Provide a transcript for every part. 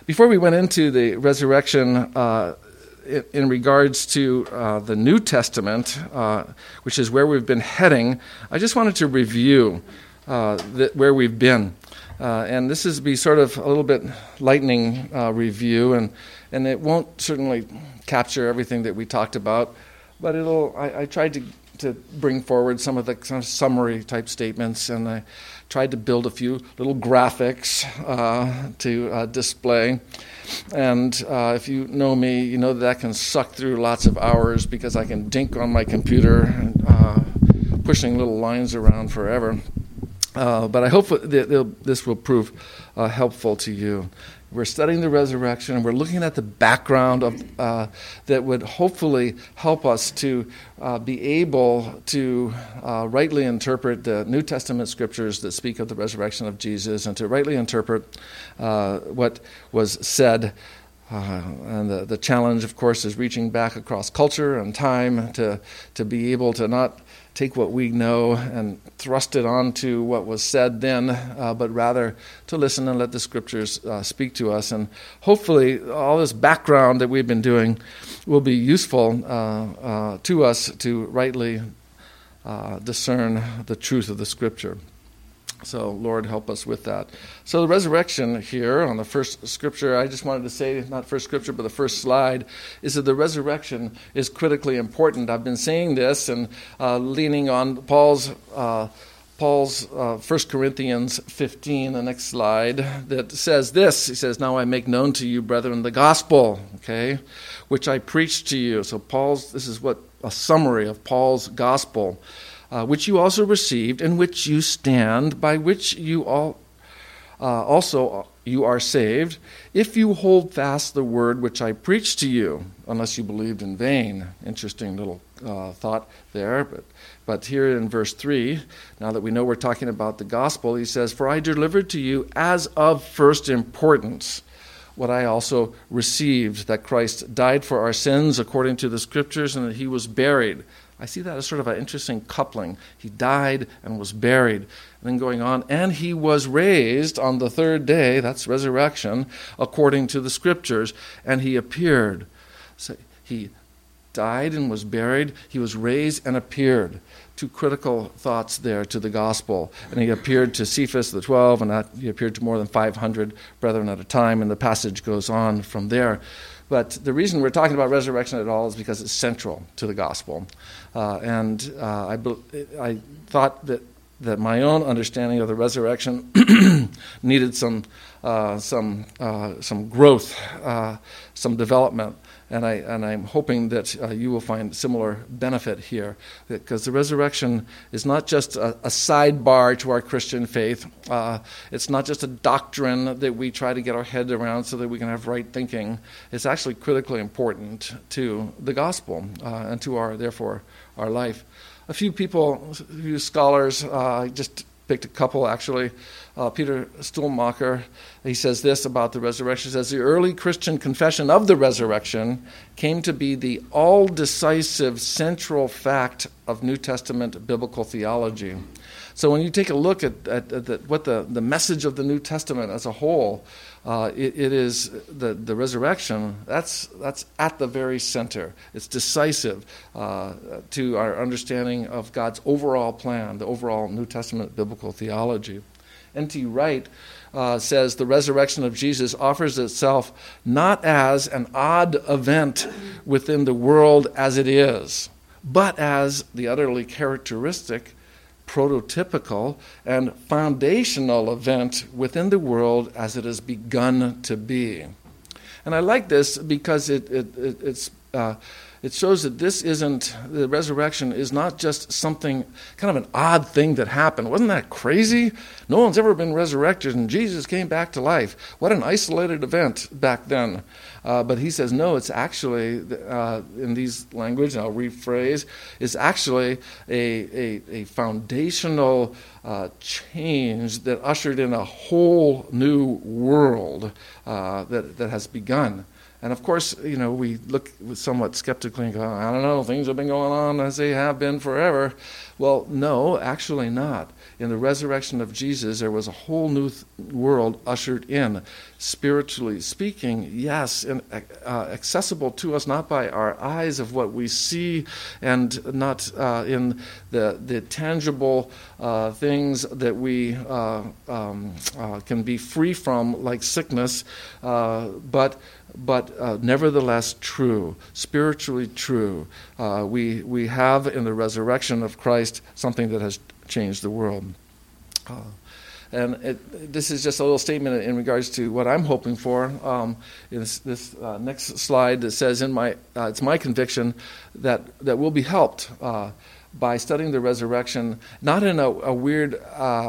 Before we went into the resurrection, in regards to the New Testament, which is where we've been heading, I just wanted to review where we've been. And this is be sort of a little bit lightning review, and it won't certainly capture everything that we talked about, but I tried to bring forward some of the kind of summary type statements, and I tried to build a few little graphics to display. And if you know me, you know that can suck through lots of hours because I can dink on my computer, pushing little lines around forever. But I hope that this will prove helpful to you. We're studying the resurrection, and we're looking at the background of that would hopefully help us to be able to rightly interpret the New Testament scriptures that speak of the resurrection of Jesus, and to rightly interpret what was said. And the challenge, of course, is reaching back across culture and time to be able to not take what we know and thrust it onto what was said then, but rather to listen and let the scriptures speak to us. And hopefully all this background that we've been doing will be useful to us to rightly discern the truth of the scripture. So, Lord, help us with that. So the resurrection here on the first scripture, I just wanted to say, not first scripture, but the first slide, is that the resurrection is critically important. I've been saying this and leaning on Paul's 1 Corinthians 15, the next slide, that says this. He says, "Now I make known to you, brethren, the gospel, which I preached to you." So this is what a summary of Paul's gospel. "Which you also received, in which you stand, by which you also you are saved, if you hold fast the word which I preached to you, unless you believed in vain." Interesting little thought there. But here in verse 3, now that we know we're talking about the gospel, he says, "For I delivered to you as of first importance what I also received, that Christ died for our sins according to the scriptures, and that he was buried." I see that as sort of an interesting coupling. He died and was buried. And then going on, "and he was raised on the third day," that's resurrection, "according to the scriptures, and he appeared." So he died and was buried. He was raised and appeared. Two critical thoughts there to the gospel. And he appeared to Cephas, the 12, and he appeared to more than 500 brethren at a time, and the passage goes on from there. But the reason we're talking about resurrection at all is because it's central to the gospel. And I thought that my own understanding of the resurrection needed some growth, some development. And I'm hoping that you will find similar benefit here, because the resurrection is not just a sidebar to our Christian faith. It's not just a doctrine that we try to get our head around so that we can have right thinking. It's actually critically important to the gospel and to our life. A few scholars, I just picked a couple actually. Peter Stuhlmacher, he says this about the resurrection. He says, "The early Christian confession of the resurrection came to be the all-decisive central fact of New Testament biblical theology." So when you take a look at what the message of the New Testament as a whole, it is the resurrection, that's at the very center. It's decisive to our understanding of God's overall plan, the overall New Testament biblical theology. N.T. Wright says the resurrection of Jesus offers itself not as an odd event within the world as it is, but as the utterly characteristic, prototypical, and foundational event within the world as it has begun to be. And I like this because it shows that the resurrection is not just something, kind of an odd thing that happened. Wasn't that crazy? No one's ever been resurrected and Jesus came back to life. What an isolated event back then. But he says, no, it's actually, in these language, and I'll rephrase, is actually a foundational change that ushered in a whole new world that has begun. And of course, we look somewhat skeptically and go, I don't know, things have been going on as they have been forever. Well, no, actually not. In the resurrection of Jesus, there was a whole new world ushered in. spiritually speaking, yes, and accessible to us not by our eyes of what we see and not in the tangible things that we can be free from, like sickness, but nevertheless true, spiritually true. We have in the resurrection of Christ something that has changed the world. And this is just a little statement in regards to what I'm hoping for. In this next slide that says, it's my conviction that we'll be helped by studying the resurrection, not in a weird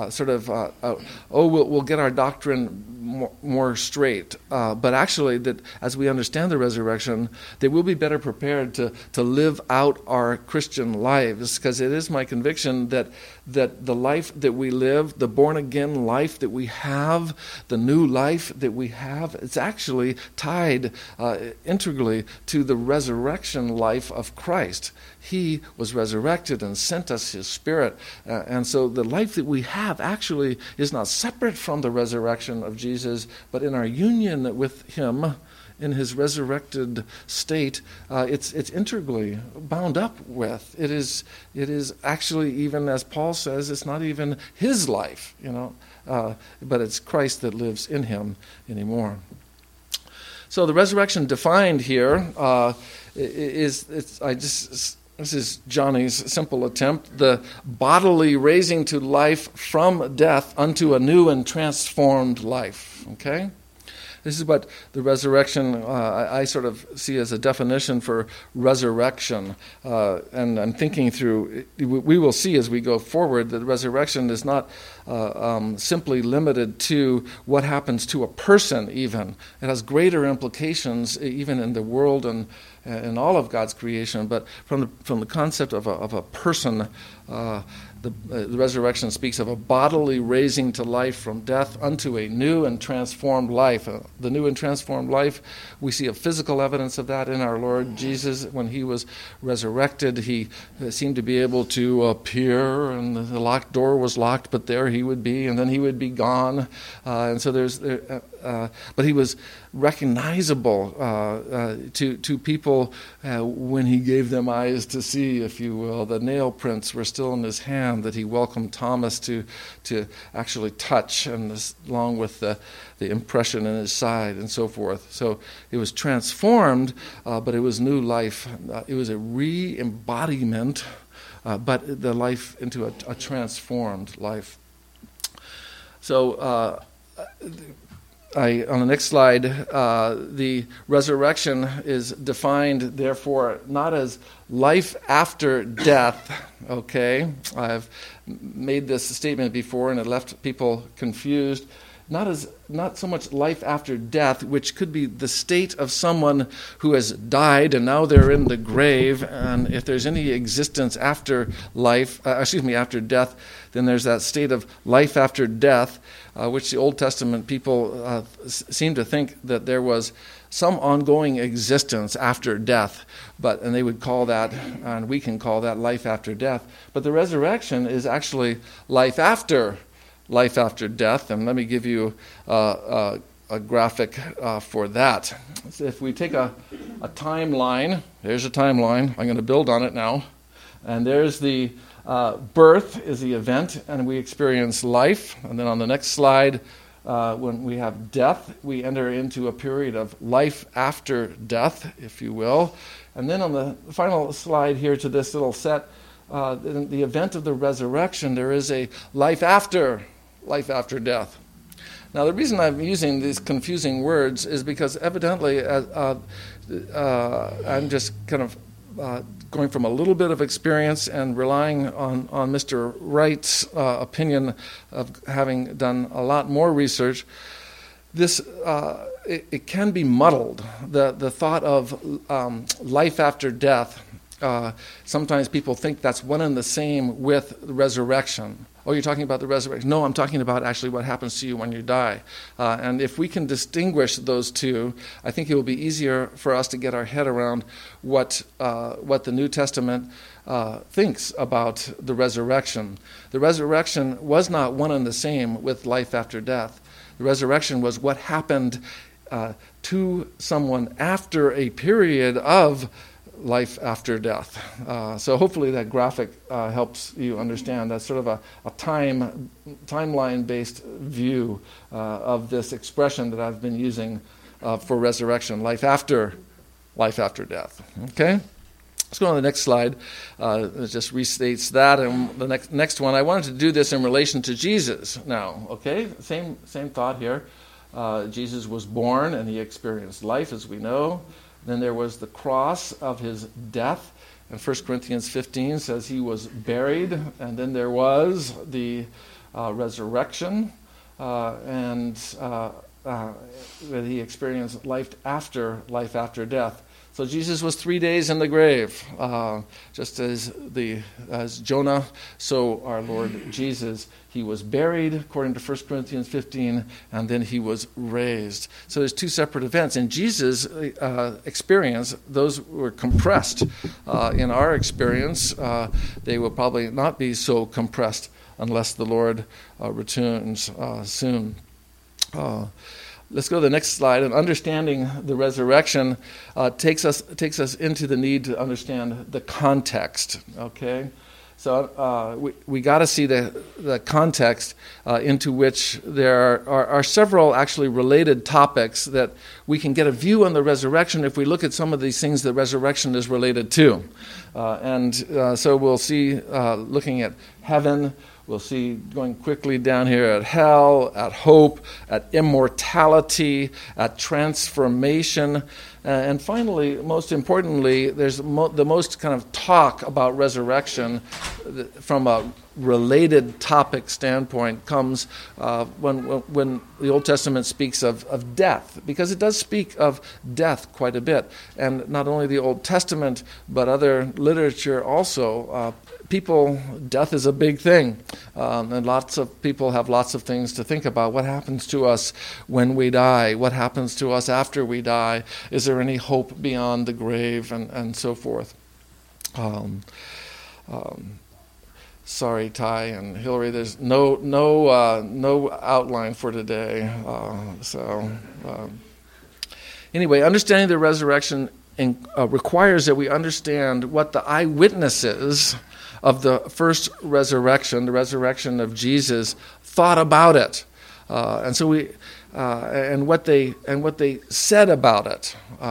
we'll get our doctrine more straight, but actually that as we understand the resurrection, that we'll be better prepared to live out our Christian lives, because it is my conviction that the life that we live, the born-again life that we have, the new life that we have, it's actually tied integrally to the resurrection life of Christ. He was resurrected and sent us his Spirit. And so the life that we have actually is not separate from the resurrection of Jesus, but in our union with him in his resurrected state, it's integrally bound up with. It is actually, even as Paul says, it's not even his life, but it's Christ that lives in him anymore. So the resurrection defined here this is Johnny's simple attempt, the bodily raising to life from death unto a new and transformed life. Okay? This is what the resurrection, I sort of see as a definition for resurrection. And I'm thinking through, we will see as we go forward that the resurrection is not simply limited to what happens to a person even. It has greater implications even in the world and in all of God's creation. But from the concept of a person, the resurrection speaks of a bodily raising to life from death unto a new and transformed life. The new and transformed life, we see a physical evidence of that in our Lord Jesus. When he was resurrected, he seemed to be able to appear, and the locked door was locked, but there he would be, and then he would be gone. And so but he was recognizable to people when he gave them eyes to see, if you will. The nail prints were still in his hand that he welcomed Thomas to actually touch, and along with the impression in his side and so forth. So it was transformed, but it was new life. It was a re-embodiment, but the life into a transformed life. So on the next slide, the resurrection is defined, therefore, not as life after death. Okay, I've made this statement before, and it left people confused. Not so much life after death, which could be the state of someone who has died and now they're in the grave, and if there's any existence after after death, then there's that state of life after death, which the Old Testament people seem to think that there was some ongoing existence after death, and they would call that, and we can call that life after death. But the resurrection is actually life after death, and let me give you a graphic for that. So if we take a timeline, there's a timeline. I'm going to build on it now. And there's the birth is the event, and we experience life. And then on the next slide, when we have death, we enter into a period of life after death, if you will. And then on the final slide here to this little set, in the event of the resurrection, there is a life after death. Now, the reason I'm using these confusing words is because evidently I'm just kind of going from a little bit of experience and relying on Mr. Wright's opinion of having done a lot more research. This it can be muddled. The thought of life after death. Sometimes people think that's one and the same with the resurrection. Oh, you're talking about the resurrection? No, I'm talking about actually what happens to you when you die. And if we can distinguish those two, I think it will be easier for us to get our head around what the New Testament thinks about the resurrection. The resurrection was not one and the same with life after death. The resurrection was what happened to someone after a period of life after death. So hopefully that graphic helps you understand. That's sort of a timeline-based view of this expression that I've been using for resurrection, life after death. Okay? Let's go on to the next slide. It just restates that. And the next one, I wanted to do this in relation to Jesus now. Okay? Same thought here. Jesus was born and he experienced life, as we know. Then there was the cross of his death. And 1 Corinthians 15 says he was buried. And then there was the resurrection. And that he experienced life after death. So Jesus was 3 days in the grave, just as Jonah, so our Lord Jesus. He was buried, according to 1 Corinthians 15, and then he was raised. So there's two separate events. In Jesus' experience, those were compressed. In our experience, they will probably not be so compressed unless the Lord returns soon. Let's go to the next slide. And understanding the resurrection takes us into the need to understand the context. Okay, so we got to see the context into which there are several actually related topics that we can get a view on the resurrection if we look at some of these things the resurrection is related to. So we'll see looking at heaven. We'll see going quickly down here at hell, at hope, at immortality, at transformation. And finally, most importantly, there's the most kind of talk about resurrection from a related topic standpoint comes when the Old Testament speaks of death, because it does speak of death quite a bit. And not only the Old Testament, but other literature also. Death is a big thing. And lots of people have lots of things to think about. What happens to us when we die? What happens to us after we die? Is there any hope beyond the grave? And so forth. Sorry, Ty and Hillary, there's no outline for today. Anyway, understanding the resurrection requires that we understand what the eyewitnesses of the first resurrection, the resurrection of Jesus, thought about it, and what they said about it.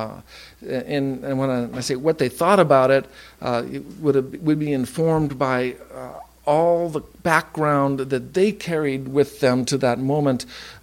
And when I say what they thought about it, would be informed by all the background that they carried with them to that moment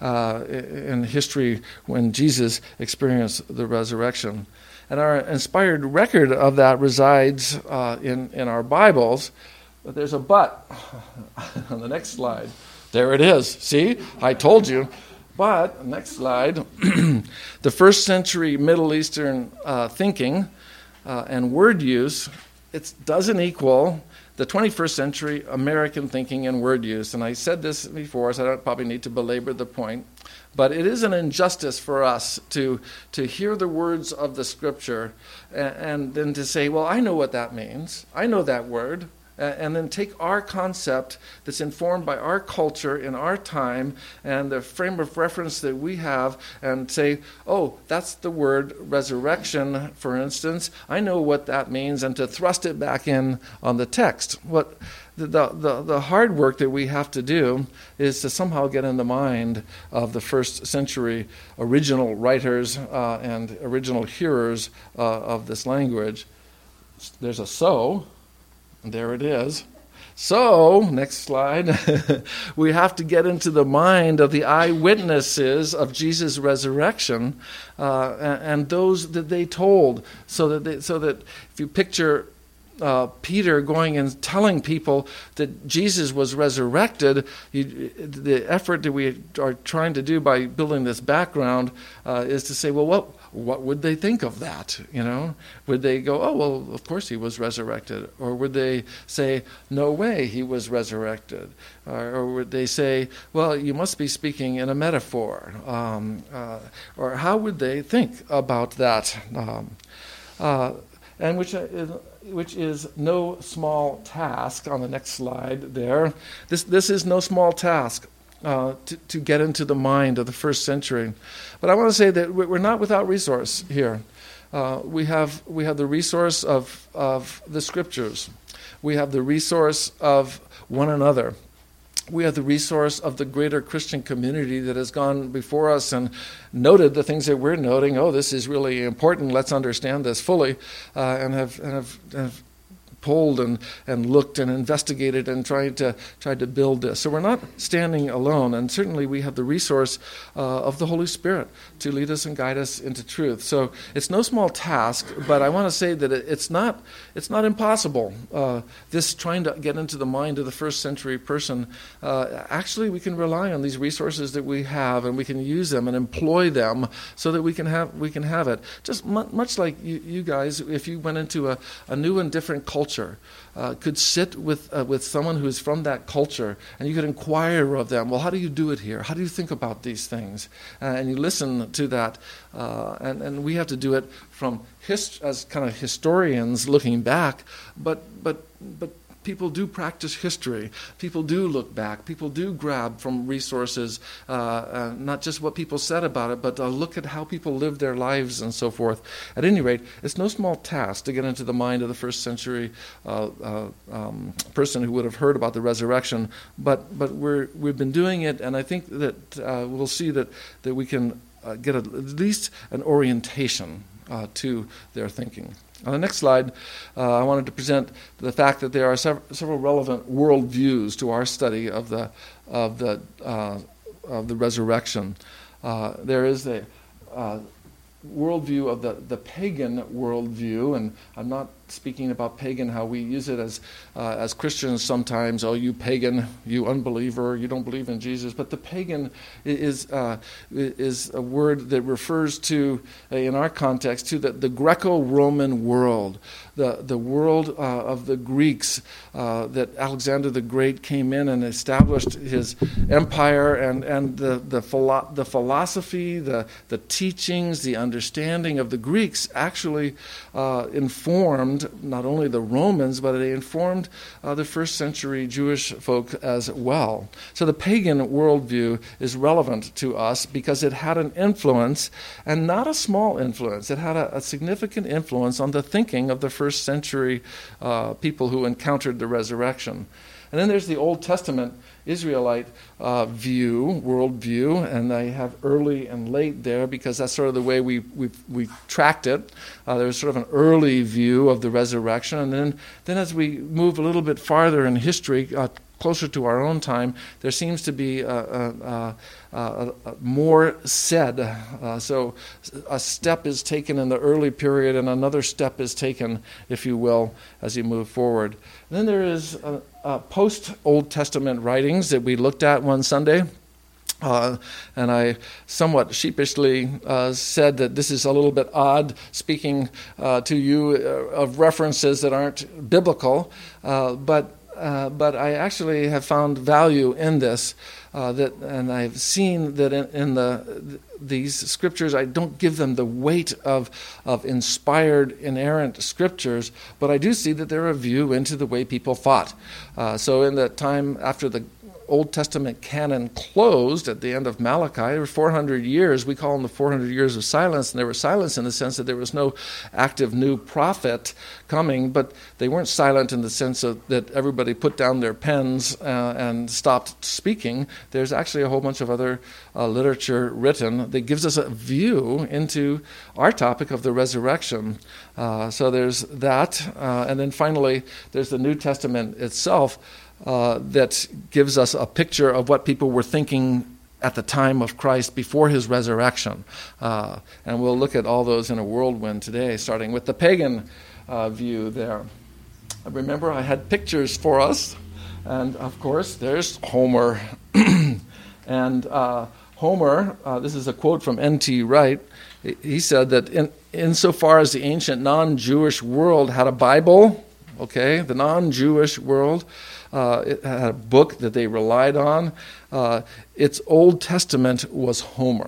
in history when Jesus experienced the resurrection. And our inspired record of that resides in our Bibles, but there's a but on the next slide. There it is. See? I told you. But, next slide, the first century Middle Eastern thinking and word use, it doesn't equal the 21st century American thinking and word use. And I said this before, so I don't probably need to belabor the point. But it is an injustice for us to hear the words of the Scripture and then to say, well, I know what that means. I know that word. And then take our concept that's informed by our culture in our time and the frame of reference that we have and say, oh, that's the word resurrection, for instance. I know what that means, and to thrust it back in on the text. What the hard work that we have to do is to somehow get in the mind of the first century original writers and original hearers of this language. There's a so. There it is. So, next slide, we have to get into the mind of the eyewitnesses of Jesus' resurrection and those that they told, so that if you picture Peter going and telling people that Jesus was resurrected, the effort that we are trying to do by building this background is to say, well, what would they think of that? You know, would they go, oh, well, of course he was resurrected? Or would they say, no way he was resurrected? Or would they say, well, you must be speaking in a metaphor? Or how would they think about that? And which is no small task. On the next slide there, this is no small task. to get into the mind of the first century. But I want to say that we're not without resource here. We have the resource of the Scriptures. We have the resource of one another. We have the resource of the greater Christian community that has gone before us and noted the things that we're noting. Oh, this is really important. Let's understand this fully, and have pulled and looked and investigated and tried to build this. So we're not standing alone, and certainly we have the resource of the Holy Spirit to lead us and guide us into truth. So it's no small task, but I want to say that it's not impossible. This trying to get into the mind of the first century person, actually we can rely on these resources that we have, and we can use them and employ them so that we can have it. Just much like you guys, if you went into a new and different culture, could sit with someone who is from that culture, and you could inquire of them, well, how do you do it here? How do you think about these things? And you listen to that, and we have to do it from as kind of historians looking back, but people do practice history. People do look back. People do grab from resources, not just what people said about it, but look at how people lived their lives and so forth. At any rate, it's no small task to get into the mind of the first century person who would have heard about the resurrection. But we've been doing it, and I think that we'll see that we can get at least an orientation to their thinking. On the next slide, I wanted to present the fact that there are several relevant worldviews to our study of the resurrection. There is a worldview of the pagan worldview, and I'm not speaking about pagan how we use it as Christians sometimes. Oh, you pagan, you unbeliever, you don't believe in Jesus. But the pagan is a word that refers to, in our context, to the Greco-Roman world, the world of the Greeks, that Alexander the Great came in and established his empire, and the philosophy, the teachings, the understanding of the Greeks actually informed not only the Romans, but they informed the first century Jewish folk as well. So the pagan worldview is relevant to us because it had an influence, and not a small influence. It had a significant influence on the thinking of the first century people who encountered the resurrection. And then there's the Old Testament Israelite worldview, and I have early and late there because that's sort of the way we tracked it. There's sort of an early view of the resurrection, and then as we move a little bit farther in history, closer to our own time, there seems to be more said. So a step is taken in the early period, and another step is taken, if you will, as you move forward. And then there is post-Old Testament writings that we looked at one Sunday. And I somewhat sheepishly said that this is a little bit odd, speaking to you of references that aren't biblical, but I actually have found value in this, and I've seen that in these scriptures, I don't give them the weight of inspired, inerrant scriptures, but I do see that they're a view into the way people thought. So in the time after the Old Testament canon closed at the end of Malachi, there were 400 years. We call them the 400 years of silence, and they were silence in the sense that there was no active new prophet coming, but they weren't silent in the sense that everybody put down their pens and stopped speaking. There's actually a whole bunch of other literature written that gives us a view into our topic of the resurrection. So there's that, and then finally there's the New Testament itself, that gives us a picture of what people were thinking at the time of Christ before his resurrection. And we'll look at all those in a whirlwind today, starting with the pagan view there. Remember, I had pictures for us, and of course, there's Homer. And Homer, this is a quote from N.T. Wright. He said that insofar as the ancient non-Jewish world had a Bible, okay, the non-Jewish world, it had a book that they relied on. Its Old Testament was Homer.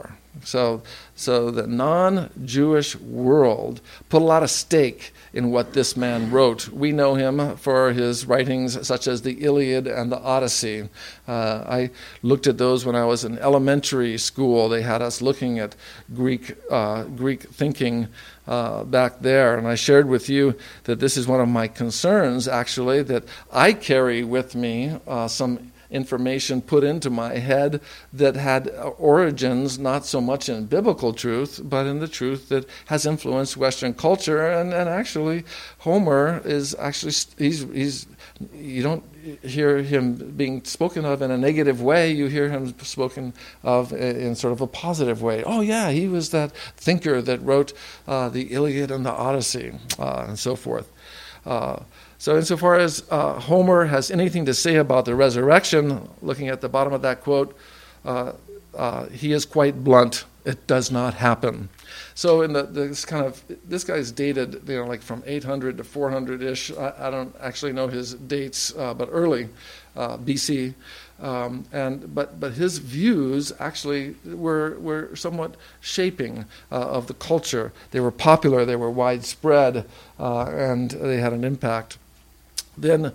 So the non-Jewish world put a lot of stake in what this man wrote. We know him for his writings such as the Iliad and the Odyssey. I looked at those when I was in elementary school. They had us looking at Greek thinking back there, and I shared with you that this is one of my concerns, actually, that I carry with me some information put into my head that had origins not so much in biblical truth, but in the truth that has influenced Western culture. And actually, Homer is actually, he's you don't hear him being spoken of in a negative way. You hear him spoken of in sort of a positive way. Oh yeah, he was that thinker that wrote the Iliad and the Odyssey, and so forth. So insofar as Homer has anything to say about the resurrection, looking at the bottom of that quote, he is quite blunt. It does not happen. So in this guy's dated, like from 800 to 400-ish. I don't actually know his dates, but early BC. But his views actually were somewhat shaping of the culture. They were popular, they were widespread, and they had an impact. Then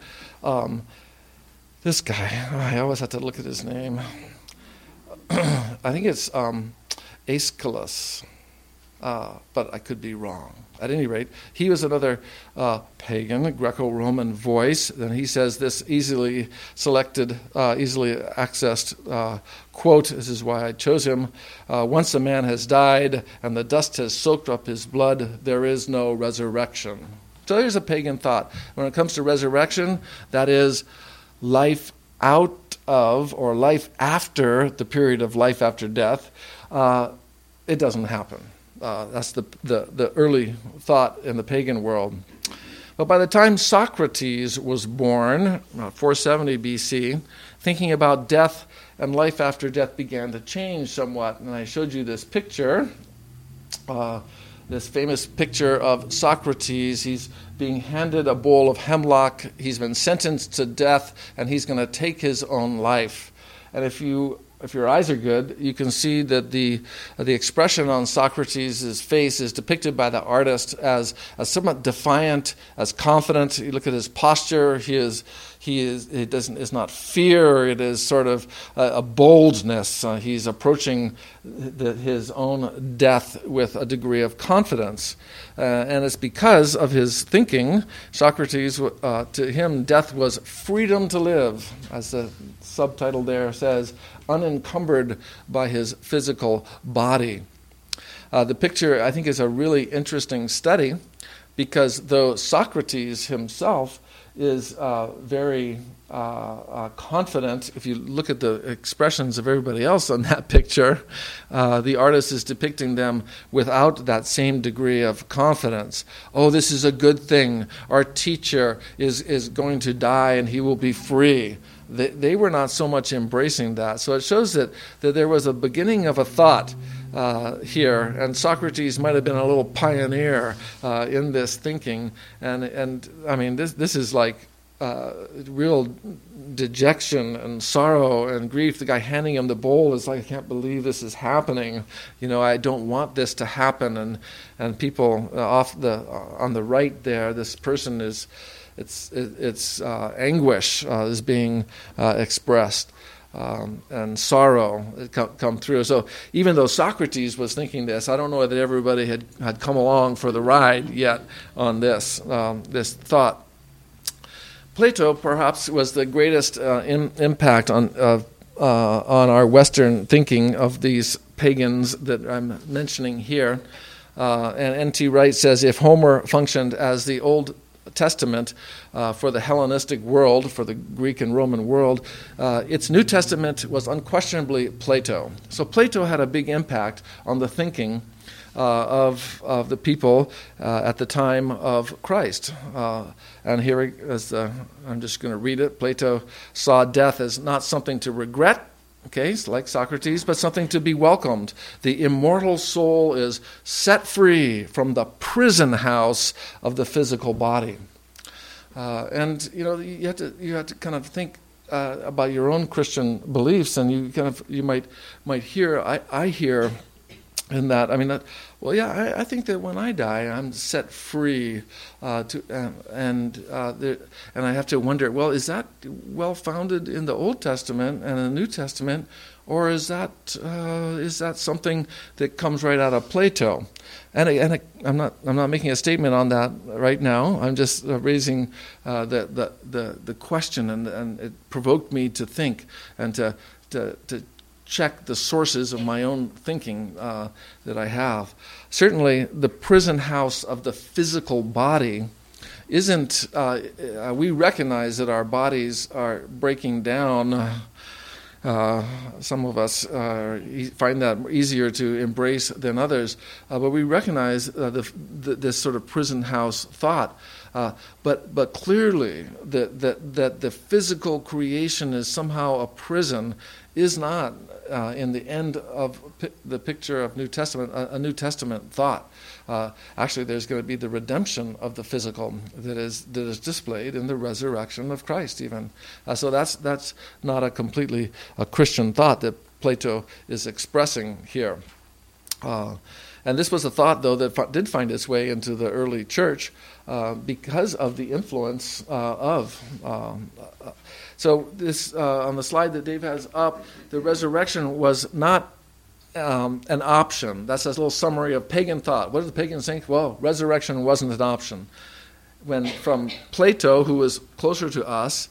this guy, I always have to look at his name. I think it's Aeschylus, but I could be wrong. At any rate, he was another pagan, Greco-Roman voice. Then he says this easily selected, easily accessed quote. This is why I chose him. Once a man has died and the dust has soaked up his blood, there is no resurrection. So here's a pagan thought. When it comes to resurrection, that is life out of or life after the period of life after death. It doesn't happen. That's the early thought in the pagan world. But by the time Socrates was born, 470 BC, thinking about death and life after death began to change somewhat. And I showed you this picture. This famous picture of Socrates. He's being handed a bowl of hemlock. He's been sentenced to death, and he's going to take his own life. And if your eyes are good, you can see that the expression on Socrates' face is depicted by the artist as somewhat defiant, as confident. You look at his posture; it's not fear. It is sort of a boldness. He's approaching his own death with a degree of confidence, and it's because of his thinking. Socrates, to him, death was freedom to live, as the subtitle there says, unencumbered by his physical body. The picture, I think, is a really interesting study because though Socrates himself is very confident, if you look at the expressions of everybody else on that picture, the artist is depicting them without that same degree of confidence. Oh, this is a good thing. Our teacher is going to die and he will be free. They were not so much embracing that. So it shows that there was a beginning of a thought here, and Socrates might have been a little pioneer in this thinking. And I mean, this is like real dejection and sorrow and grief. The guy handing him the bowl is like, I can't believe this is happening. I don't want this to happen. And people on the right there, this person is. It's anguish is being expressed, and sorrow come through. So even though Socrates was thinking this, I don't know that everybody had come along for the ride yet on this thought. Plato perhaps was the greatest impact on our Western thinking of these pagans that I'm mentioning here. And N.T. Wright says, if Homer functioned as the Old Testament for the Hellenistic world, for the Greek and Roman world, its New Testament was unquestionably Plato. So Plato had a big impact on the thinking of the people at the time of Christ. And here is I'm just going to read it. Plato saw death as not something to regret, okay, like Socrates, but something to be welcomed. The immortal soul is set free from the prison house of the physical body. And you have to kind of think about your own Christian beliefs, and you might hear. I hear in that, I think that when I die, I'm set free, and I have to wonder, well, is that well founded in the Old Testament and the New Testament, or is that something that comes right out of Plato? I'm not making a statement on that right now. I'm just raising the question, and it provoked me to think and to check the sources of my own thinking that I have. Certainly, the prison house of the physical body isn't. We recognize that our bodies are breaking down. Some of us find that easier to embrace than others, but we recognize this sort of prison house thought. But clearly, that the physical creation is somehow a prison is not, in the end of the picture of New Testament, a New Testament thought. Actually, there's going to be the redemption of the physical that is displayed in the resurrection of Christ, even. So that's not a completely a Christian thought that Plato is expressing here. And this was a thought, though, that did find its way into the early church because of the influence of. So this on the slide that Dave has up, the resurrection was not an option. That's a little summary of pagan thought. What did the pagans think? Well, resurrection wasn't an option. When from Plato, who was closer to us,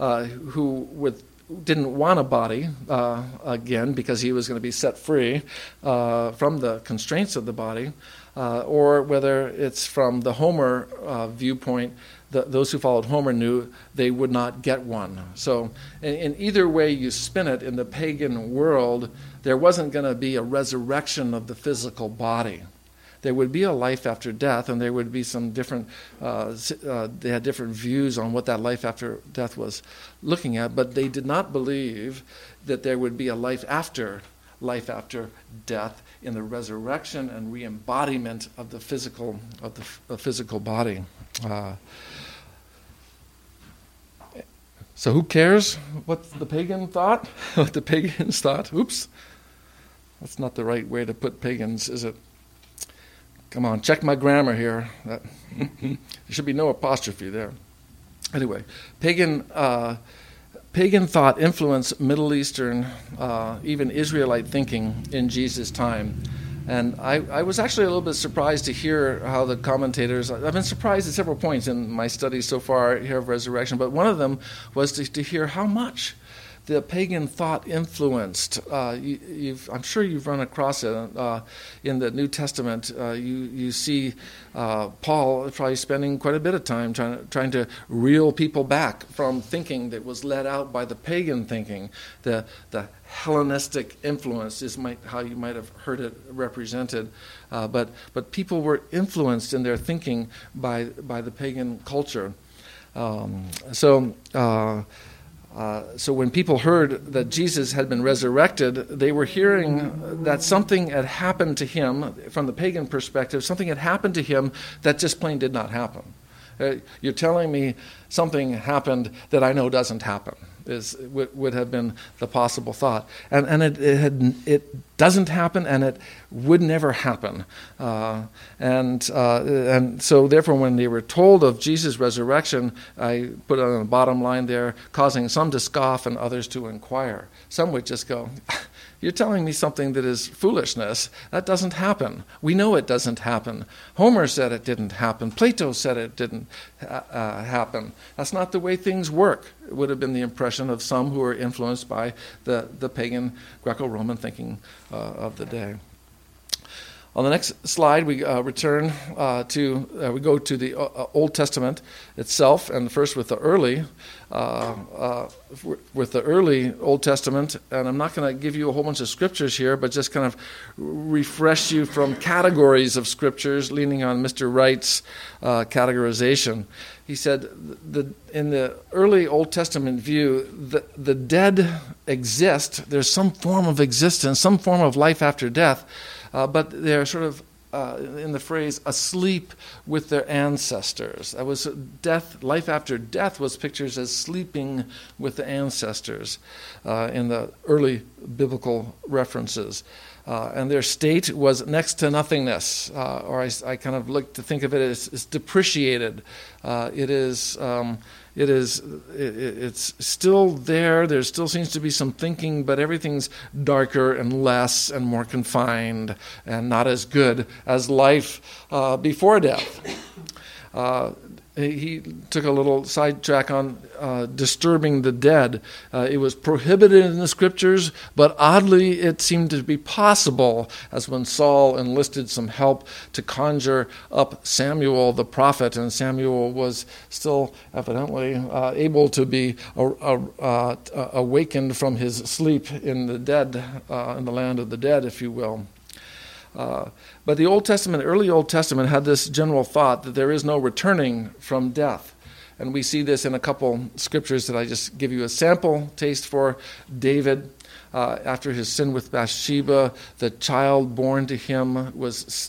who didn't want a body again because he was going to be set free from the constraints of the body, or whether it's from the Homer viewpoint, those who followed Homer knew they would not get one. So in either way you spin it, in the pagan world, there wasn't going to be a resurrection of the physical body. There would be a life after death, and there would be some different, they had different views on what that life after death was looking at, but they did not believe that there would be a life after death in the resurrection and re-embodiment of the physical body. So who cares what the pagan thought? What the pagans thought? Oops. That's not the right way to put pagans, is it? Come on, check my grammar here. There should be no apostrophe there. Anyway, pagan thought influenced Middle Eastern, even Israelite thinking in Jesus' time. And I was actually a little bit surprised to hear how the commentators, I've been surprised at several points in my studies so far here of resurrection, but one of them was to hear how much the pagan thought influenced. I'm sure you've run across it in the New Testament. You see Paul probably spending quite a bit of time trying to reel people back from thinking that was led out by the pagan thinking. The Hellenistic influence is how you might have heard it represented, but people were influenced in their thinking by the pagan culture. So when people heard that Jesus had been resurrected, they were hearing that something had happened to him, from the pagan perspective, something had happened to him that just plain did not happen. You're telling me something happened that I know doesn't happen, would have been the possible thought. And it doesn't happen, and it would never happen. And so therefore, when they were told of Jesus' resurrection, I put it on the bottom line there, causing some to scoff and others to inquire. Some would just go, you're telling me something that is foolishness. That doesn't happen. We know it doesn't happen. Homer said it didn't happen. Plato said it didn't happen. That's not the way things work. It would have been the impression of some who were influenced by the pagan Greco-Roman thinking of the day. On the next slide, we return we go to the Old Testament itself, and first with the early Old Testament. And I'm not going to give you a whole bunch of scriptures here, but just kind of refresh you from categories of scriptures, leaning on Mr. Wright's categorization. He said in the early Old Testament view, the dead exist. There's some form of existence, some form of life after death. But they're sort of, in the phrase, asleep with their ancestors. That was death. Life after death was pictured as sleeping with the ancestors in the early biblical references. and their state was next to nothingness, or I kind of like to think of it as depreciated. It's still there. There still seems to be some thinking, but everything's darker and less and more confined and not as good as life before death. He took a little sidetrack on disturbing the dead. It was prohibited in the Scriptures, but oddly it seemed to be possible, as when Saul enlisted some help to conjure up Samuel the prophet, and Samuel was still evidently able to be awakened from his sleep in the dead, in the land of the dead, if you will. But the early Old Testament had this general thought that there is no returning from death. And we see this in a couple scriptures that I just give you a sample taste for. David, after his sin with Bathsheba, the child born to him was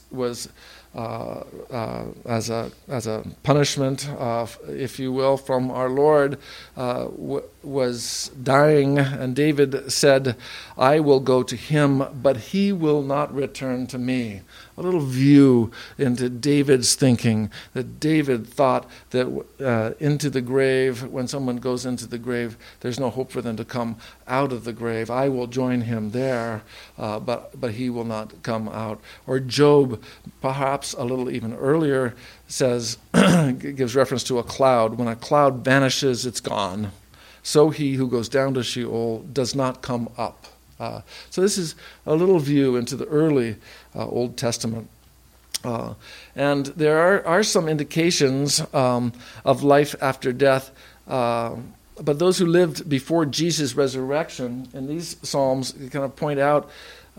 as a punishment, if you will, from our Lord, was dying, and David said, "I will go to him, but he will not return to me." A little view into David's thinking, that David thought that into the grave, when someone goes into the grave, there's no hope for them to come out of the grave. I will join him there, but he will not come out. Or Job, perhaps a little even earlier, says, gives reference to a cloud. When a cloud vanishes, it's gone. So he who goes down to Sheol does not come up. So this is a little view into the early Old Testament. And there are some indications of life after death, but those who lived before Jesus' resurrection, in these Psalms kind of point out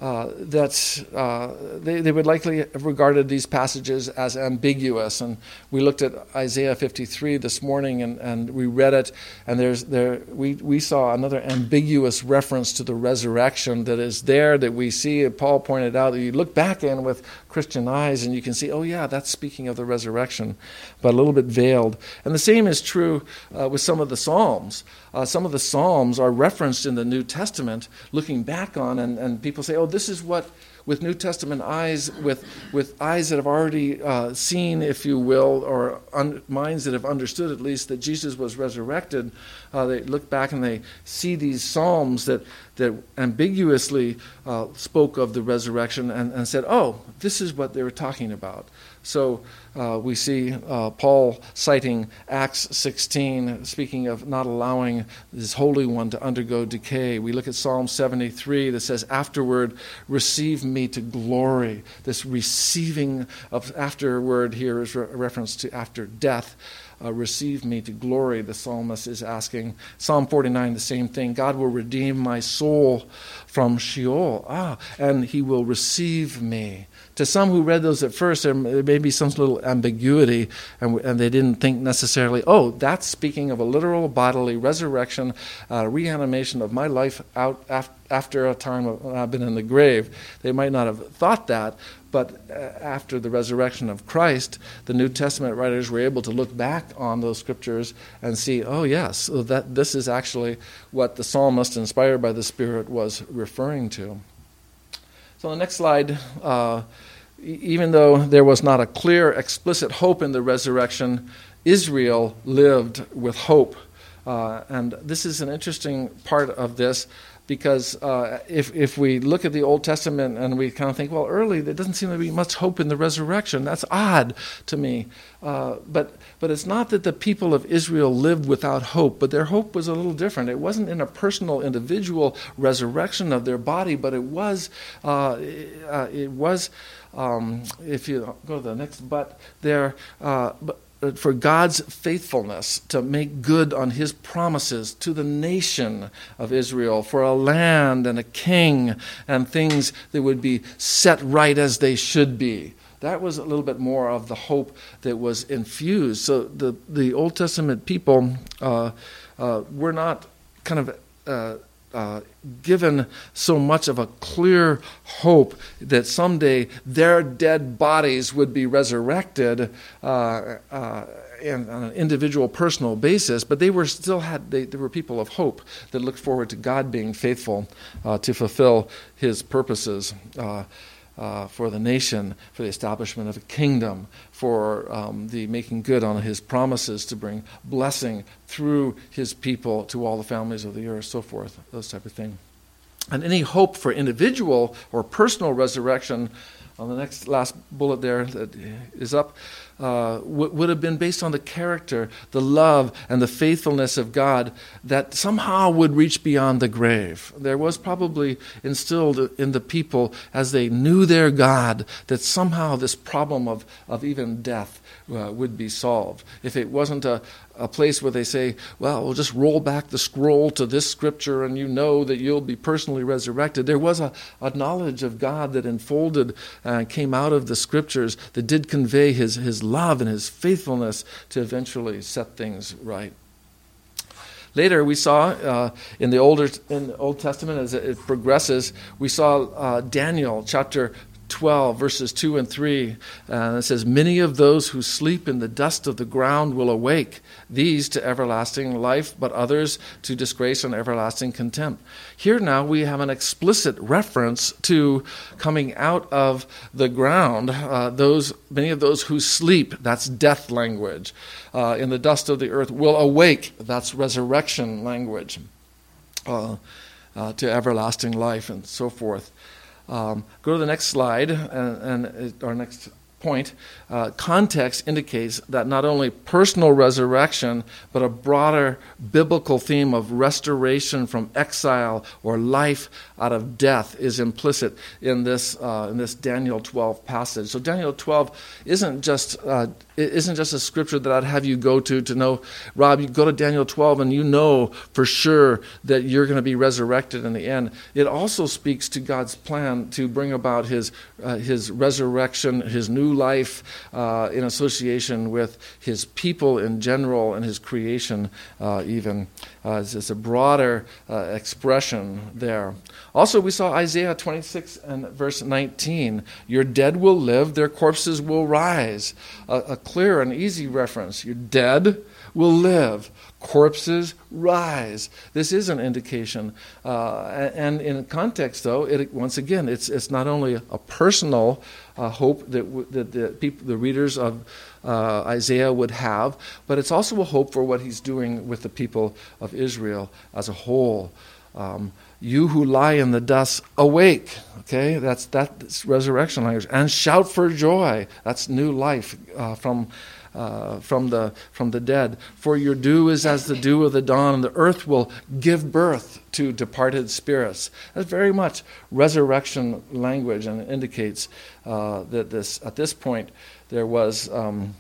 that they would likely have regarded these passages as ambiguous. And we looked at Isaiah 53 this morning, and we read it, and we saw another ambiguous reference to the resurrection that is there, that we see. Paul pointed out that you look back in with Christian eyes and you can see, oh yeah, that's speaking of the resurrection, but a little bit veiled. And the same is true with some of the Psalms. Some of the Psalms are referenced in the New Testament, looking back on, and people say, oh, this is what, with New Testament eyes, with eyes that have already seen, if you will, or minds that have understood at least that Jesus was resurrected, they look back and they see these Psalms that ambiguously spoke of the resurrection and said, oh, this is what they were talking about. So we see Paul citing Acts 16, speaking of not allowing this Holy One to undergo decay. We look at Psalm 73 that says, afterward, receive me to glory. This receiving of afterward here is a reference to after death. Receive me to glory, the psalmist is asking. Psalm 49, the same thing. God will redeem my soul from Sheol. And he will receive me. To some who read those at first, there may be some little ambiguity, and they didn't think necessarily, oh, that's speaking of a literal bodily resurrection, reanimation of my life out after a time when I've been in the grave. They might not have thought that, but after the resurrection of Christ, the New Testament writers were able to look back on those scriptures and see, oh yes, so that this is actually what the psalmist, inspired by the Spirit, was referring to. So on the next slide, even though there was not a clear, explicit hope in the resurrection, Israel lived with hope. And this is an interesting part of this, because if we look at the Old Testament and we kind of think, well, early there doesn't seem to be much hope in the resurrection. That's odd to me. But it's not that the people of Israel lived without hope, but their hope was a little different. It wasn't in a personal, individual resurrection of their body, but it was if you go to the next but there, for God's faithfulness to make good on his promises to the nation of Israel, for a land and a king and things that would be set right as they should be. That was a little bit more of the hope that was infused. So the Old Testament people were not kind of given so much of a clear hope that someday their dead bodies would be resurrected on an individual, personal basis, but they were people of hope that looked forward to God being faithful to fulfill His purposes for the nation, for the establishment of a kingdom, for the making good on His promises to bring blessing through His people to all the families of the earth, so forth, those type of things. And any hope for individual or personal resurrection, on the last bullet there that is up, would have been based on the character, the love, and the faithfulness of God that somehow would reach beyond the grave. There was probably instilled in the people, as they knew their God, that somehow this problem of even death would be solved. If it wasn't a place where they say, well, we'll just roll back the scroll to this scripture and you know that you'll be personally resurrected. There was a knowledge of God that unfolded and came out of the scriptures that did convey His love and His faithfulness to eventually set things right. Later, we saw in the Old Testament, as it progresses, we saw Daniel chapter 12, verses 2 and 3. It says, "Many of those who sleep in the dust of the ground will awake, these to everlasting life, but others to disgrace and everlasting contempt." Here now we have an explicit reference to coming out of the ground. Many of those who sleep, that's death language, in the dust of the earth will awake, that's resurrection language, to everlasting life and so forth. Go to the next slide, and our next point. Context indicates that not only personal resurrection, but a broader biblical theme of restoration from exile or life out of death is implicit in this Daniel 12 passage. So Daniel 12 isn't just a scripture that I'd have you go to know, Rob, you go to Daniel 12 and you know for sure that you're going to be resurrected in the end. It also speaks to God's plan to bring about His resurrection, His new life in association with His people in general and His creation even. It's a broader expression there. Also, we saw Isaiah 26 and verse 19. Your dead will live, their corpses will rise. A clear and easy reference. Your dead will live, corpses rise. This is an indication. And in context, though, once again, it's not only a personal hope that the readers of Isaiah would have, but it's also a hope for what he's doing with the people of Israel as a whole. You who lie in the dust, awake. Okay, that's resurrection language. And shout for joy. That's new life from the dead. For your dew is as the dew of the dawn, and the earth will give birth to departed spirits. That's very much resurrection language, and it indicates that at this point there was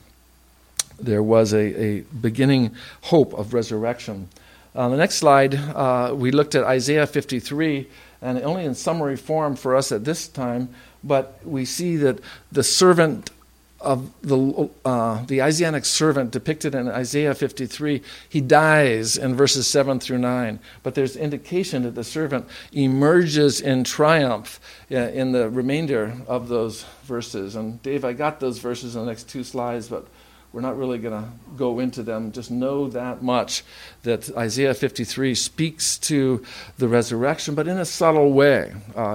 a beginning hope of resurrection. On the next slide, we looked at Isaiah 53, and only in summary form for us at this time, but we see that the servant of the Isaianic servant depicted in Isaiah 53, he dies in verses 7 through 9. But there's indication that the servant emerges in triumph in the remainder of those verses. And Dave, I got those verses in the next two slides, but we're not really going to go into them. Just know that much, that Isaiah 53 speaks to the resurrection, but in a subtle way.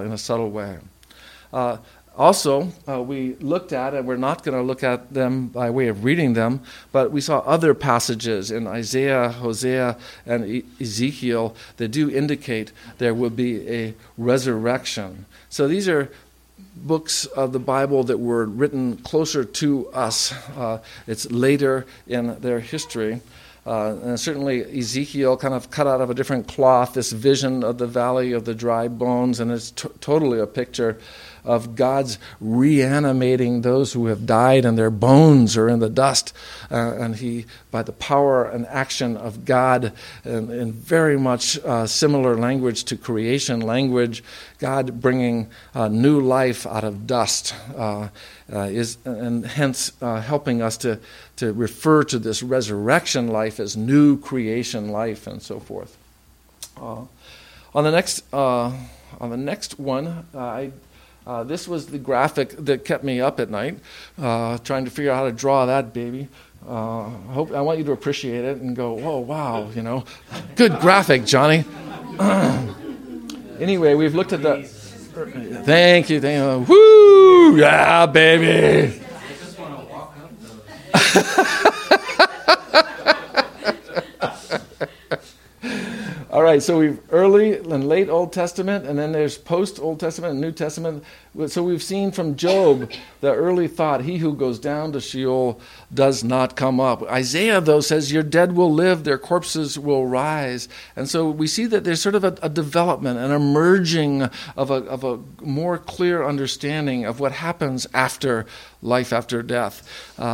Also, we looked at, and we're not going to look at them by way of reading them, but we saw other passages in Isaiah, Hosea, and Ezekiel that do indicate there will be a resurrection. So these are books of the Bible that were written closer to us. It's later in their history. And certainly Ezekiel kind of cut out of a different cloth this vision of the valley of the dry bones, and it's totally a picture of God's reanimating those who have died and their bones are in the dust. And he, by the power and action of God, in very much similar language to creation language, God bringing new life out of dust is, and hence helping us to refer to this resurrection life as new creation life and so forth. On the next one, this was the graphic that kept me up at night, trying to figure out how to draw that baby. I want you to appreciate it and go, whoa, wow, good graphic, Johnny. Anyway, we've looked at the. Thank you. Woo, yeah, baby. I just want to walk up All right, so we've early and late Old Testament, and then there's post-Old Testament and New Testament. So we've seen from Job the early thought, he who goes down to Sheol does not come up. Isaiah, though, says, your dead will live, their corpses will rise. And so we see that there's sort of a development, an emerging of a more clear understanding of what happens after life after death.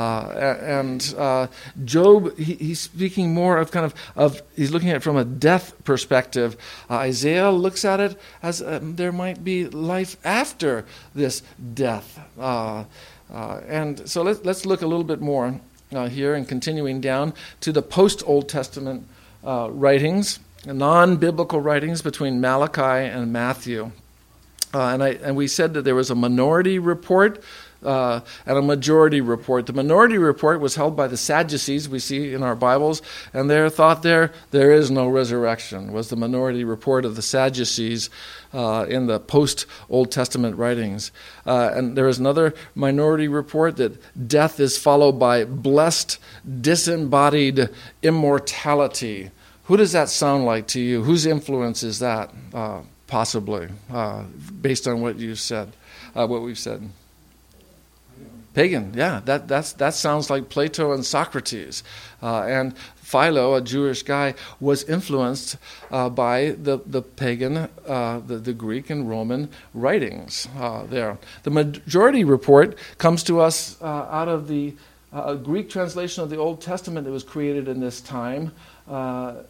Job, he's speaking more of he's looking at it from a death perspective. Isaiah looks at it as there might be life after this death. And so let's look a little bit more here and continuing down to the post-Old Testament writings, non-biblical writings between Malachi and Matthew. And we said that there was a minority report and a majority report. The minority report was held by the Sadducees, we see in our Bibles, and their thought there is no resurrection, was the minority report of the Sadducees in the post-Old Testament writings. And there is another minority report that death is followed by blessed, disembodied immortality. Who does that sound like to you? Whose influence is that, possibly, based on what you said, what we've said? Pagan, yeah, that sounds like Plato and Socrates. And Philo, a Jewish guy, was influenced by the pagan, the Greek and Roman writings there. The majority report comes to us out of the Greek translation of the Old Testament that was created in this time. I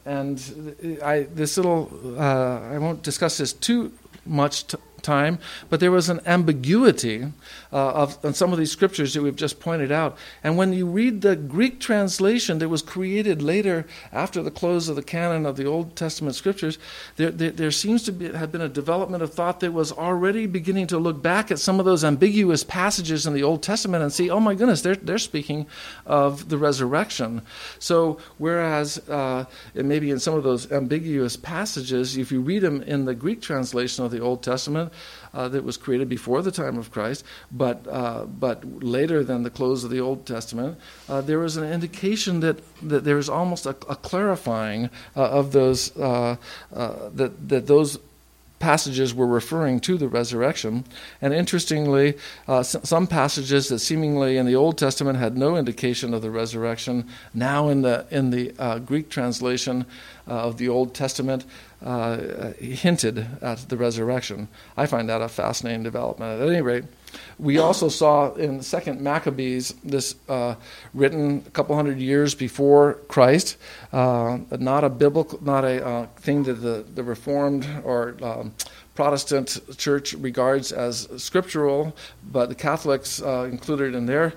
won't discuss this too much time, but there was an ambiguity on some of these scriptures that we've just pointed out. And when you read the Greek translation that was created later after the close of the canon of the Old Testament scriptures, there seems to have been a development of thought that was already beginning to look back at some of those ambiguous passages in the Old Testament and see, oh my goodness, they're speaking of the resurrection. So whereas maybe in some of those ambiguous passages, if you read them in the Greek translation of the Old Testament, that was created before the time of Christ, but later than the close of the Old Testament, there was an indication that there was almost a clarifying of those that those passages were referring to the resurrection. And interestingly, some passages that seemingly in the Old Testament had no indication of the resurrection, now in the Greek translation of the Old Testament hinted at the resurrection. I find that a fascinating development. At any rate, we also saw in 2 Maccabees, this written a couple hundred years before Christ, not a thing that the Reformed or Protestant church regards as scriptural, but the Catholics included in their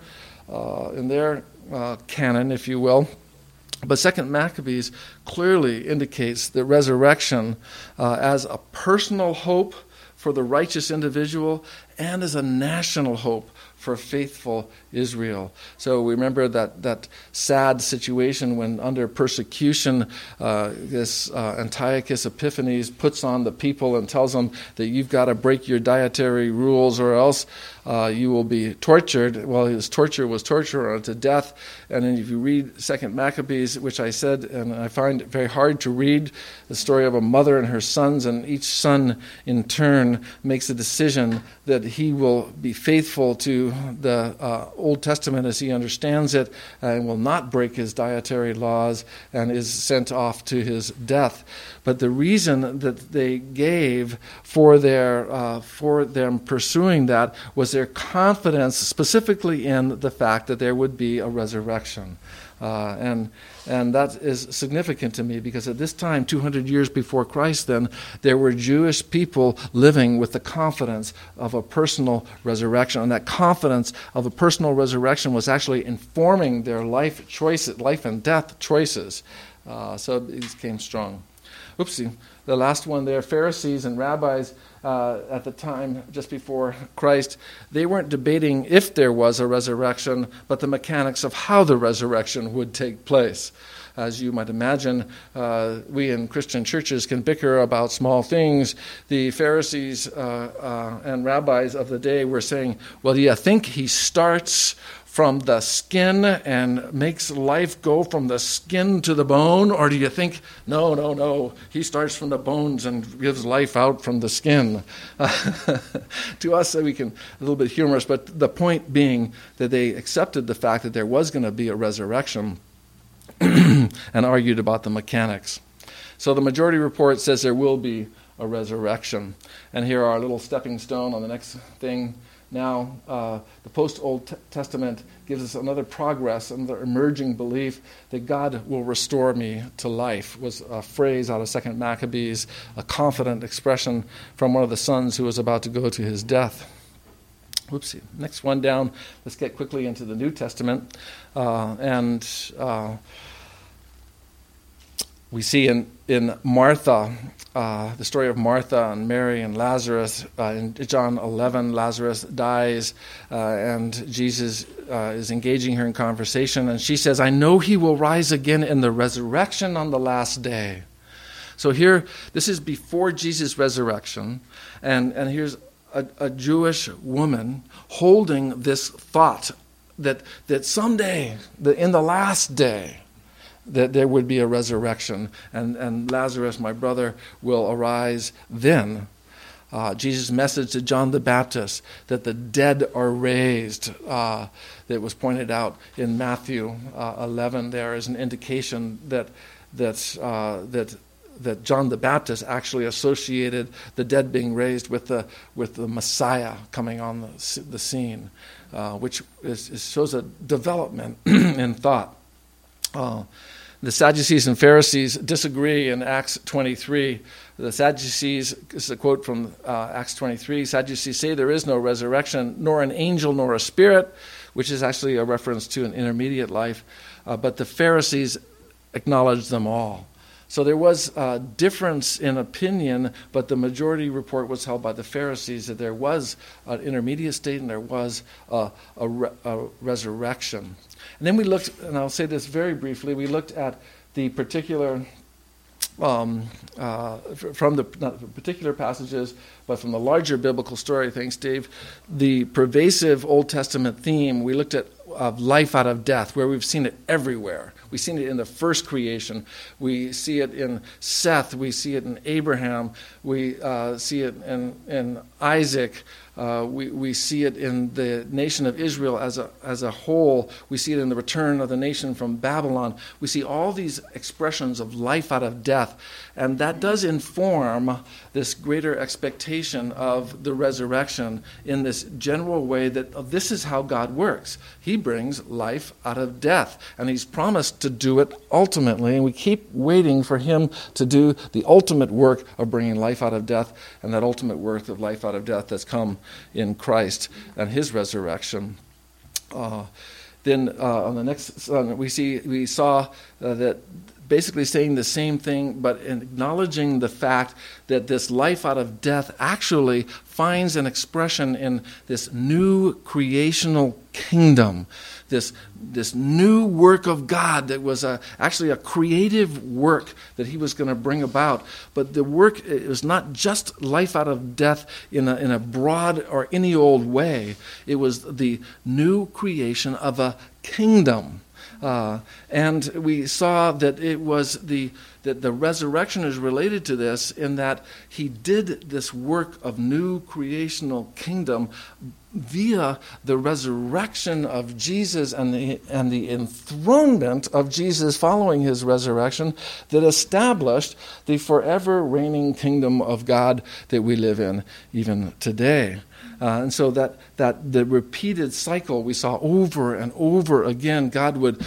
canon, if you will. But 2 Maccabees clearly indicates the resurrection as a personal hope for the righteous individual and as a national hope for faithful Israel. So we remember that sad situation when under persecution, this Antiochus Epiphanes puts on the people and tells them that you've got to break your dietary rules or else you will be tortured. Well, his torture was torture unto death. And then if you read 2 Maccabees, which I said, and I find it very hard to read, the story of a mother and her sons, and each son in turn makes a decision that he will be faithful to the Old Testament as he understands it and will not break his dietary laws and is sent off to his death. But the reason that they gave for them pursuing that was their confidence specifically in the fact that there would be a resurrection. And that is significant to me because at this time, 200 years before Christ then, there were Jewish people living with the confidence of a personal resurrection. And that confidence of a personal resurrection was actually informing their life and death choices. So these came strong. the last one there, Pharisees and rabbis at the time just before Christ, they weren't debating if there was a resurrection, but the mechanics of how the resurrection would take place. As you might imagine, we in Christian churches can bicker about small things. The Pharisees and rabbis of the day were saying, well, do you think he starts from the skin and makes life go from the skin to the bone? Or do you think, no, he starts from the bones and gives life out from the skin? To us, we can, a little bit humorous, but the point being that they accepted the fact that there was going to be a resurrection and argued about the mechanics. So the majority report says there will be a resurrection. And here are a little stepping stone on the next thing. Now, the post-Old Testament gives us another progress, another emerging belief that God will restore me to life, was a phrase out of 2 Maccabees, a confident expression from one of the sons who was about to go to his death. Whoopsie. Next one down, let's get quickly into the New Testament. We see in Martha, the story of Martha and Mary and Lazarus. In John 11, Lazarus dies, and Jesus is engaging her in conversation, and she says, I know he will rise again in the resurrection on the last day. So here, this is before Jesus' resurrection, and here's a Jewish woman holding this thought that someday, in the last day, that there would be a resurrection, and Lazarus, my brother, will arise then. Jesus' message to John the Baptist that the dead are raised, that was pointed out in Matthew 11, there is an indication that John the Baptist actually associated the dead being raised with the Messiah coming on the scene, which shows a development in thought. The Sadducees and Pharisees disagree in Acts 23. The Sadducees, this is a quote from Acts 23, Sadducees say there is no resurrection, nor an angel, nor a spirit, which is actually a reference to an intermediate life. But the Pharisees acknowledge them all. So there was a difference in opinion, but the majority report was held by the Pharisees that there was an intermediate state and there was a resurrection. And then we looked, and I'll say this very briefly, we looked at the particular, from the not particular passages, but from the larger biblical story, thanks Dave, the pervasive Old Testament theme, we looked at life out of death, where we've seen it everywhere. We've seen it in the first creation. We see it in Seth. We see it in Abraham. We see it in Isaac. We see it in the nation of Israel as a whole. We see it in the return of the nation from Babylon. We see all these expressions of life out of death, and that does inform this greater expectation of the resurrection in this general way that this is how God works. He brings life out of death, and he's promised to do it ultimately, and we keep waiting for him to do the ultimate work of bringing life out of death, and that ultimate work of life out of death that's come in Christ and his resurrection. Then on the next, we saw that basically saying the same thing, but acknowledging the fact that this life out of death actually finds an expression in this new creational kingdom, this new work of God that was actually a creative work that he was going to bring about. But the work, it was not just life out of death in a broad or any old way. It was the new creation of a kingdom. And we saw that it was that the resurrection is related to this in that he did this work of new creational kingdom via the resurrection of Jesus and the enthronement of Jesus following his resurrection that established the forever reigning kingdom of God that we live in even today. And so that the repeated cycle we saw over and over again, God would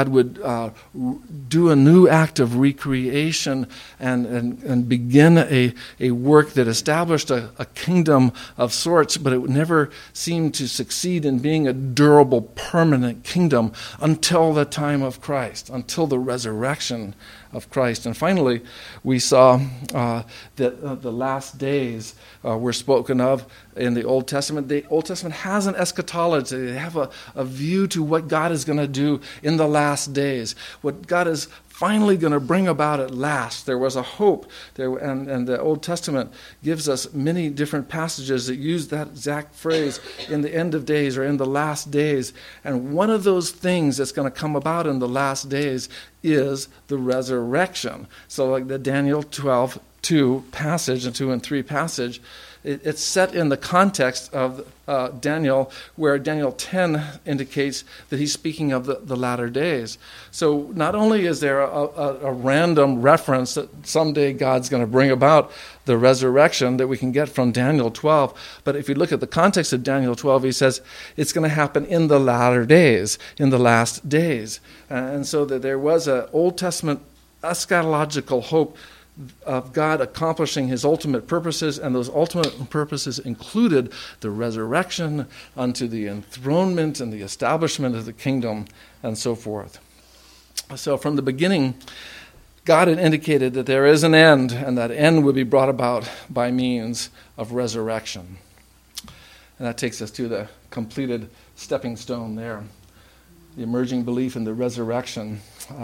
do a new act of recreation and begin a work that established a kingdom of sorts, but it would never seem to succeed in being a durable, permanent kingdom until the time of Christ, until the resurrection of Christ. And finally, we saw that the last days were spoken of in the Old Testament. The Old Testament has an eschatology. They have a view to what God is going to do in the last days, what God is finally going to bring about at last. There was a hope there, and the Old Testament gives us many different passages that use that exact phrase, in the end of days or in the last days. And one of those things that's going to come about in the last days is the resurrection. So like the Daniel 12:2 passage and 2 and 3 passage, it's set in the context of Daniel, where Daniel 10 indicates that he's speaking of the latter days. So not only is there a random reference that someday God's going to bring about the resurrection that we can get from Daniel 12, but if you look at the context of Daniel 12, he says it's going to happen in the latter days, in the last days. And so that there was an Old Testament eschatological hope of God accomplishing his ultimate purposes, and those ultimate purposes included the resurrection unto the enthronement and the establishment of the kingdom and so forth. So from the beginning, God had indicated that there is an end, and that end would be brought about by means of resurrection. And that takes us to the completed stepping stone there, the emerging belief in the resurrection.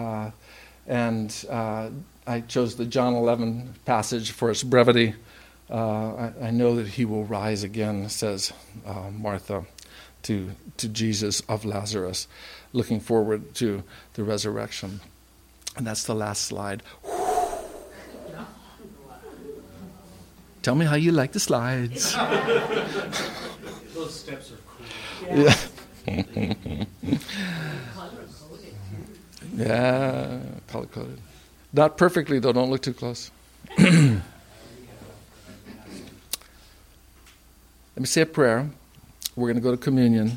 I chose the John 11 passage for its brevity. I know that he will rise again, says Martha to Jesus of Lazarus, looking forward to the resurrection. And that's the last slide. Tell me how you like the slides. Those steps are cool. Yeah. Yeah, color-coded. Not perfectly, though. Don't look too close. Let me say a prayer. We're going to go to communion.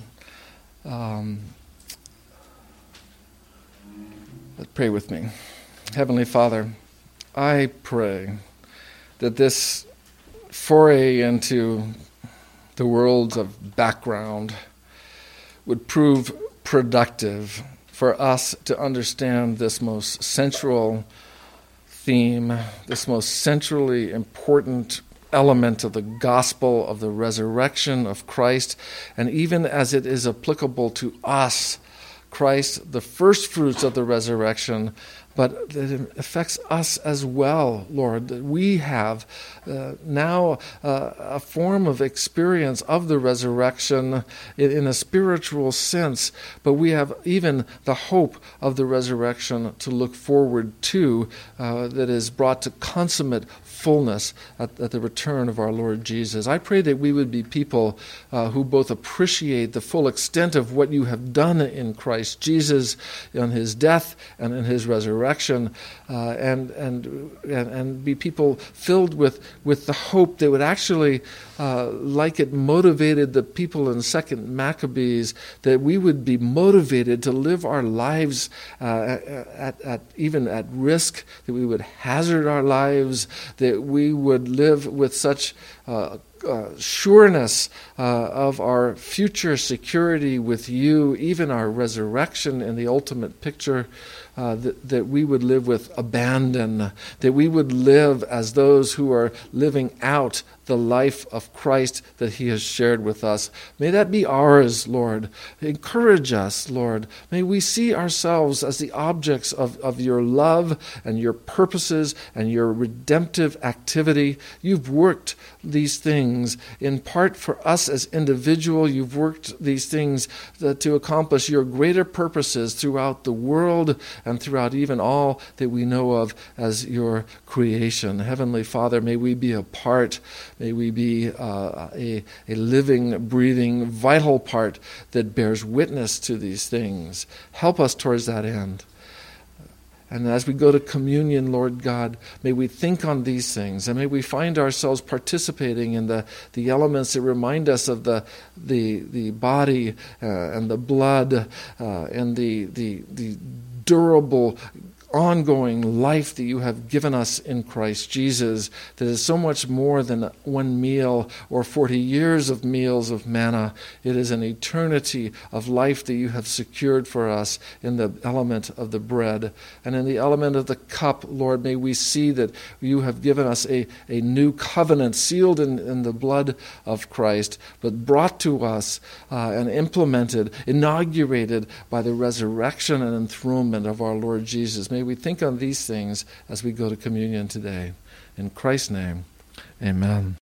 Pray with me. Heavenly Father, I pray that this foray into the worlds of background would prove productive for us to understand this most central theme, this most centrally important element of the gospel of the resurrection of Christ, and even as it is applicable to us, Christ, the first fruits of the resurrection, but that it affects us as well, Lord, that we have now a form of experience of the resurrection in a spiritual sense, but we have even the hope of the resurrection to look forward to that is brought to consummate fullness at the return of our Lord Jesus. I pray that we would be people who both appreciate the full extent of what you have done in Christ Jesus, in his death and in his resurrection, and be people filled with the hope that would actually, like it motivated the people in 2nd Maccabees, that we would be motivated to live our lives even at risk, that we would hazard our lives, that we would live with such sureness of our future security with you, even our resurrection in the ultimate picture, that we would live with abandon, that we would live as those who are living out the life of Christ that he has shared with us. May that be ours, Lord. Encourage us, Lord. May we see ourselves as the objects of your love and your purposes and your redemptive activity. You've worked these things in part for us as individuals. You've worked these things to accomplish your greater purposes throughout the world and throughout even all that we know of as your creation. Heavenly Father, may we be a part. May we be a living, breathing, vital part that bears witness to these things. Help us towards that end. And as we go to communion, Lord God, may we think on these things, and may we find ourselves participating in the elements that remind us of the body and the blood and the durable, ongoing life that you have given us in Christ Jesus that is so much more than one meal or 40 years of meals of manna. It is an eternity of life that you have secured for us in the element of the bread. And in the element of the cup, Lord, may we see that you have given us a new covenant sealed in the blood of Christ, but brought to us and implemented, inaugurated by the resurrection and enthronement of our Lord Jesus. May we think on these things as we go to communion today. In Christ's name, amen.